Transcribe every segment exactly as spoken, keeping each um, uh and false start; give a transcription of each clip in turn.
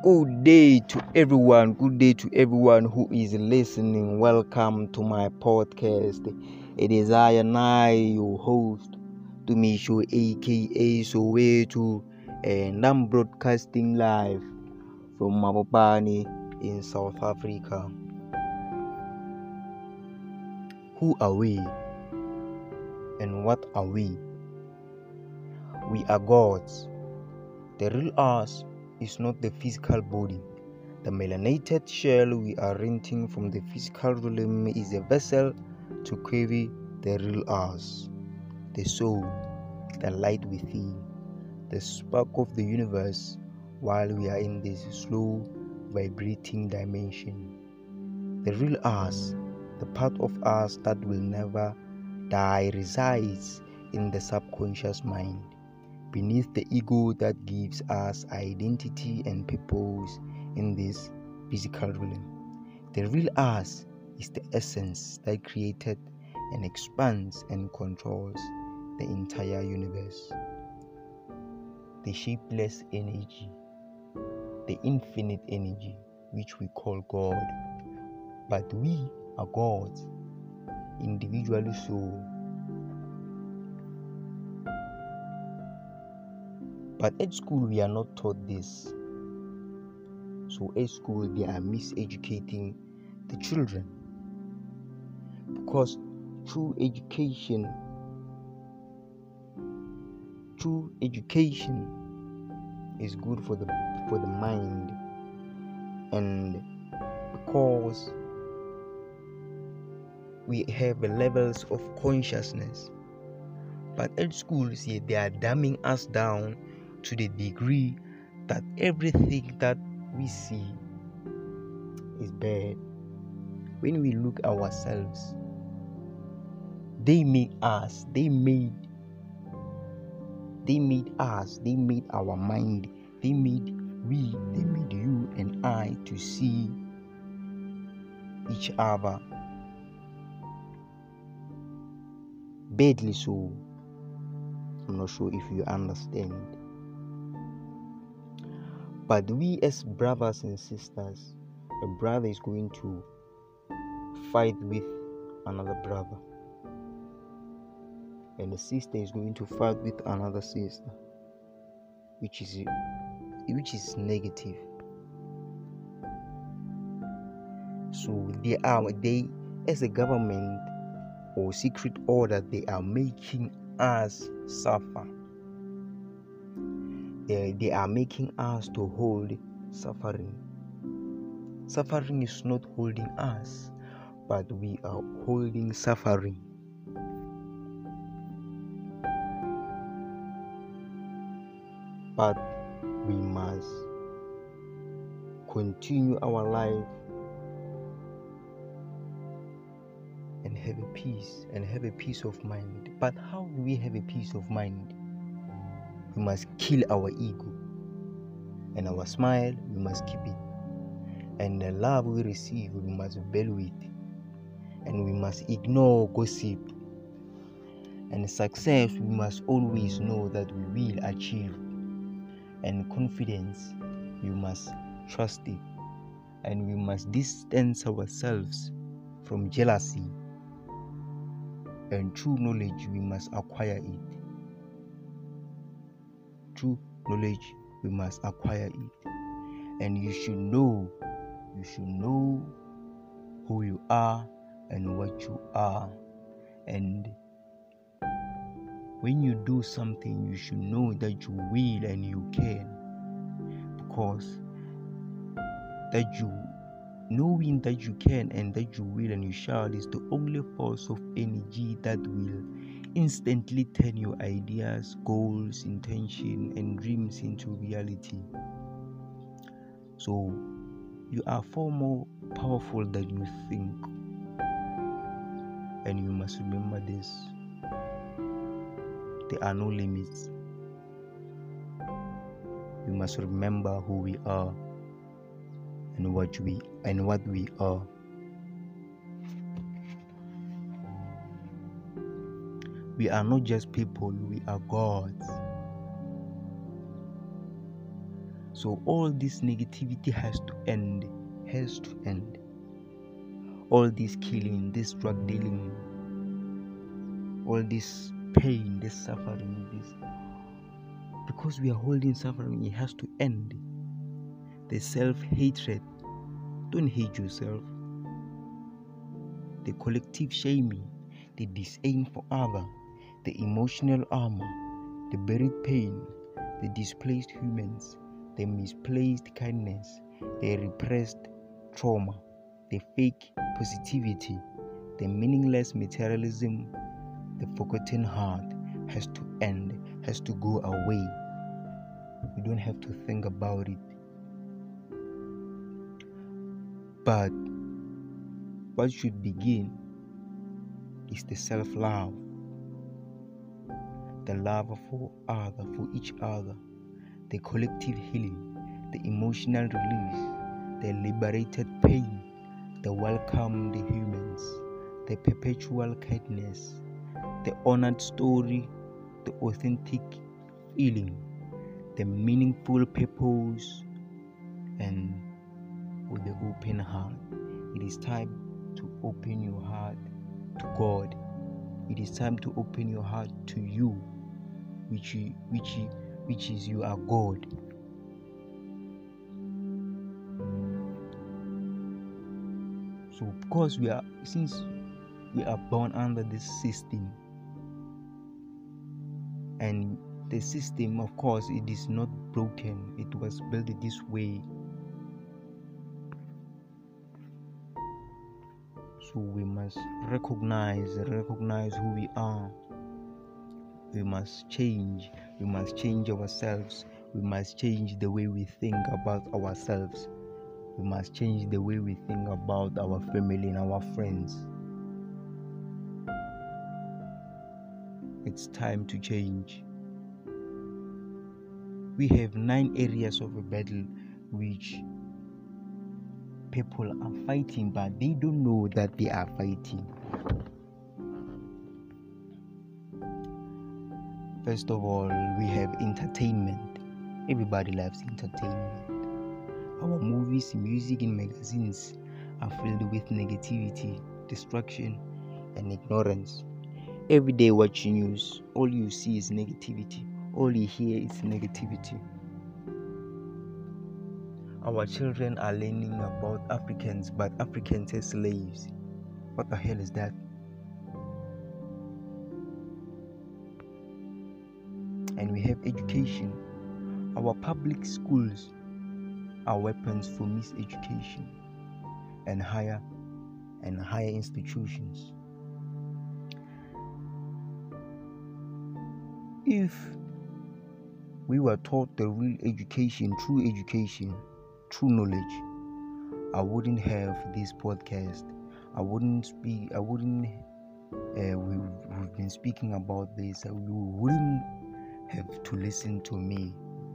Good day to everyone. Good day to everyone who is listening. Welcome to my podcast. It is I and I, your host, Tumisho, aka Soweto, and I'm broadcasting live from Mabopane in South Africa. Who are we? And what are we? We are gods. The real us is not the physical body. The melanated shell we are renting from the physical realm is a vessel to carry the real us, the soul, the light within, the spark of the universe, while we are in this slow, vibrating dimension. The real us, the part of us that will never die, resides in the subconscious mind, beneath the ego that gives us identity and purpose in this physical realm. The real us is the essence that created and expands and controls the entire universe. The shapeless energy, the infinite energy, which we call God. But we are gods, individually so. But at school, we are not taught this. So at school, they are miseducating the children. Because true education, true education is good for the for the mind. And because we have levels of consciousness. But at schools, yeah, they are dumbing us down to the degree that everything that we see is bad. When we look ourselves, they made us, they made they made us, they made our mind, they made we, they made you and I to see each other badly. So I'm not sure if you understand. But we as brothers and sisters, a brother is going to fight with another brother, and a sister is going to fight with another sister, which is which is negative. So they are they as a government or secret order, they are making us suffer. They, they are making us to hold suffering. Suffering is not holding us, but we are holding suffering. But we must continue our life and have a peace and have a peace of mind. But how do we have a peace of mind? We must kill our ego, and our smile, we must keep it, and the love we receive, we must value it, and we must ignore gossip. And success, we must always know that we will achieve, and confidence, we must trust it, and we must distance ourselves from jealousy, and true knowledge, we must acquire it. True knowledge, we must acquire it. And you should know, you should know who you are and what you are. And when you do something, you should know that you will and you can. Because that you knowing that you can and that you will and you shall is the only force of energy that will instantly turn your ideas, goals, intention, and dreams into reality. So you are far more powerful than you think, and you must remember this. There are no limits. We must remember who we are and what we and what we are. We are not just people, we are gods. So all this negativity has to end, has to end. All this killing, this drug dealing, all this pain, this suffering, this because we are holding suffering, it has to end. The self-hatred, don't hate yourself. The collective shaming, the disdain for other, the emotional armor, the buried pain, the displaced humans, the misplaced kindness, the repressed trauma, the fake positivity, the meaningless materialism, the forgotten heart has to end, has to go away. We don't have to think about it. But what should begin is the self-love, the love for other, for each other, the collective healing, the emotional release, the liberated pain, the welcome the humans, the perpetual kindness, the honored story, the authentic feeling, the meaningful purpose, and with the open heart. It is time to open your heart to God. It is time to open your heart to you, which you, which you, which is you are God. So because we are, since we are born under this system, and the system, of course, it is not broken. It was built this way. So we must recognize, recognize who we are. We must change. We must change ourselves. We must change the way we think about ourselves. We must change the way we think about our family and our friends. It's time to change. We have nine areas of a battle which people are fighting, but they don't know that they are fighting. First of all, we have entertainment. Everybody loves entertainment. Our movies, music, and magazines are filled with negativity, destruction, and ignorance. Every day watching news, all you see is negativity. All you hear is negativity. Our children are learning about Africans, but Africans as slaves. What the hell is that? And we have education. Our public schools are weapons for miseducation and higher and higher institutions. If we were taught the real education, true education, true knowledge, I wouldn't have this podcast. I wouldn't speak. I wouldn't. Uh, we, we've been speaking about this. You wouldn't have to listen to me.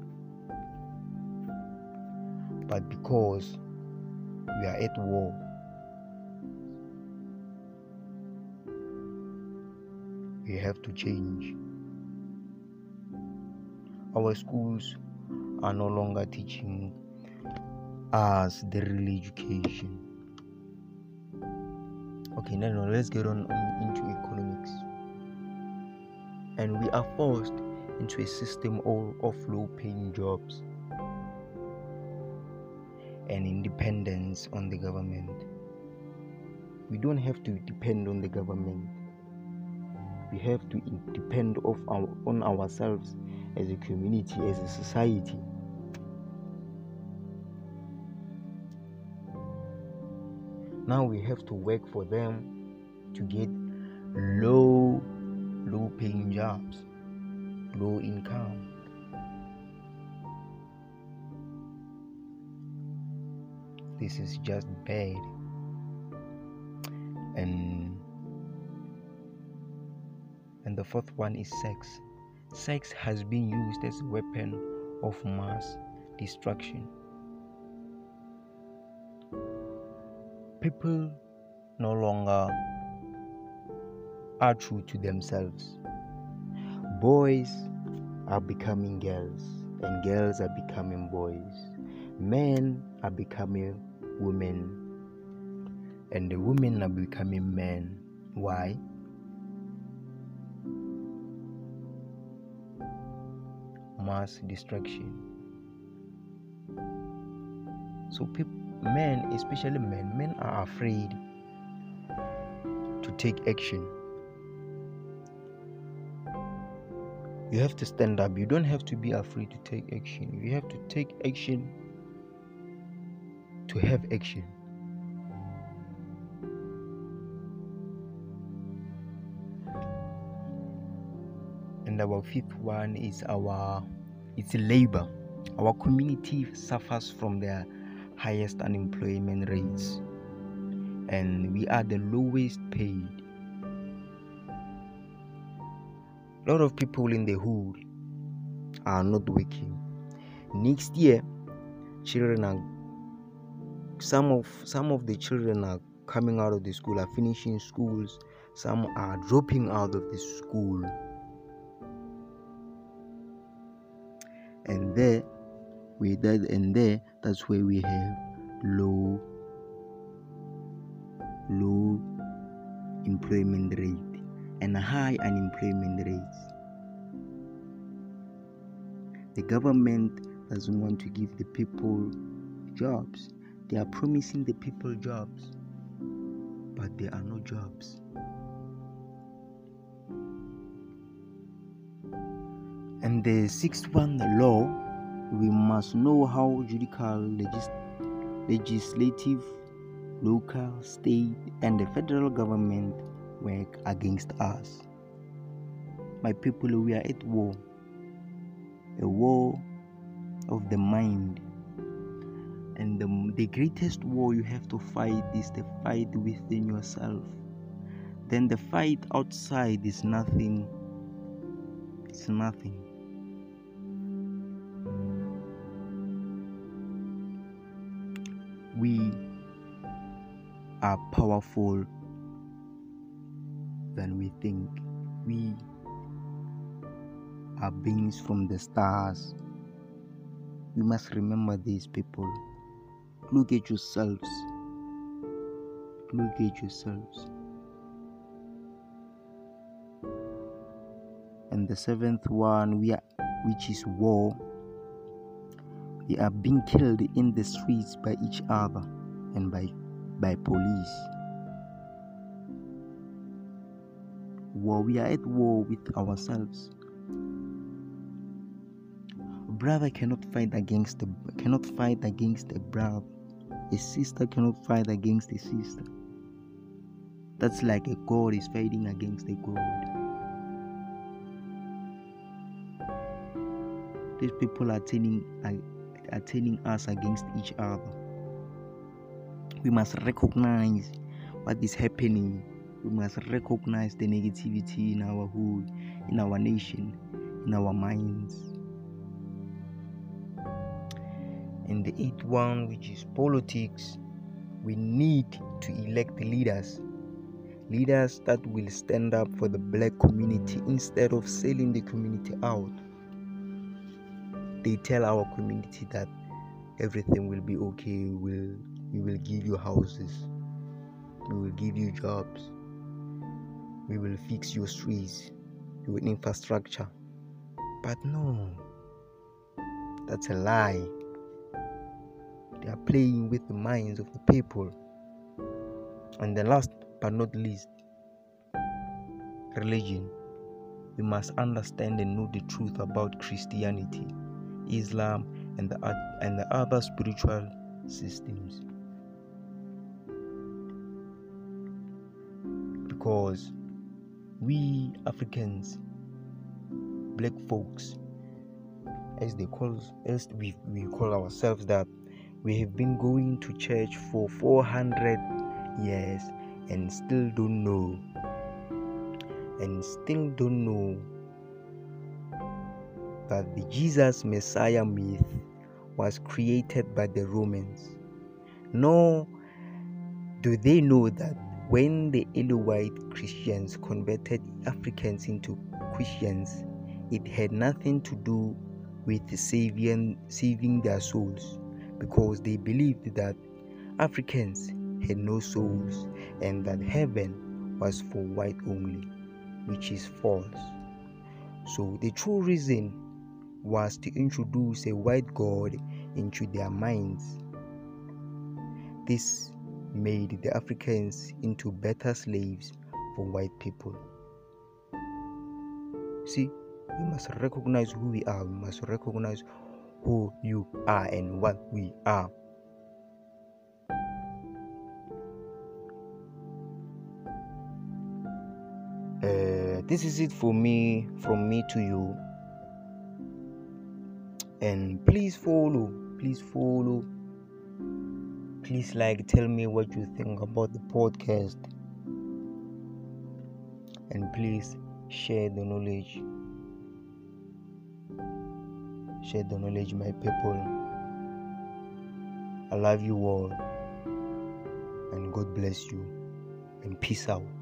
But because we are at war, we have to change. Our schools are no longer teaching us the real education. Okay, now, now let's get on, on into economics. And we are forced into a system of, of low-paying jobs and independence on the government. We don't have to depend on the government. We have to depend of our, on ourselves as a community, as a society. Now we have to work for them to get low, low-paying jobs, low income. This is just bad. And and the fourth one is sex. Sex has been used as a weapon of mass destruction. People no longer are true to themselves. Boys are becoming girls. and girls are becoming boys. Men are becoming women, and the women are becoming men. Why? Mass destruction. So people, men, especially men, men are afraid to take action. You have to stand up. You don't have to be afraid to take action. You have to take action to have action. And our fifth one is our it's labor. Our community suffers from the highest unemployment rates, and we are the lowest paid. A lot of people in the hood are not working. Next year, children are some of some of the children are coming out of the school, are finishing schools. Some are dropping out of the school, and there we that and there that's where we have low low employment rate and high unemployment rates. The government doesn't want to give the people jobs. They are promising the people jobs, but there are no jobs. And the sixth one, the law, we must know how judicial, legis- legislative, local, state, and the federal government work against us. My people, we are at war, a war of the mind. And the, the greatest war you have to fight is the fight within yourself. Then the fight outside is nothing. It's nothing. We are powerful than we think. We are beings from the stars. We must remember these people. Look at yourselves. Look at yourselves. And the seventh one, we are, which is war. We are being killed in the streets by each other and by by police. War. We are at war with ourselves. A brother cannot fight against a cannot fight against a brother. A sister cannot fight against a sister. That's like a god is fighting against a god. These people are turning are, are turning us against each other. We must recognize what is happening. We must recognize the negativity in our hood, in our nation, in our minds. And the eighth one, which is politics, we need to elect leaders. Leaders that will stand up for the black community instead of selling the community out. They tell our community that everything will be okay, we'll, we will give you houses, we will give you jobs, we will fix your streets, your infrastructure. But no, that's a lie. They are playing with the minds of the people. And the last but not least, religion. We must understand and know the truth about Christianity, Islam, and the, and the other spiritual systems. Because we Africans, black folks, as they call as we, we call ourselves, that we have been going to church for four hundred years and still don't know and still don't know that the Jesus Messiah myth was created by the Romans. Nor do they know that when the early white Christians converted Africans into Christians, it had nothing to do with saving, saving their souls, because they believed that Africans had no souls and that heaven was for white only, which is false. So the true reason was to introduce a white god into their minds. This made the Africans into better slaves for white people. See, we must recognize who we are. We must recognize who you are and what we are. Uh, this is it for me, from me to you. And please follow, please follow, please like, tell me what you think about the podcast, and please share the knowledge, share the knowledge, my people. I love you all, and God bless you, and peace out.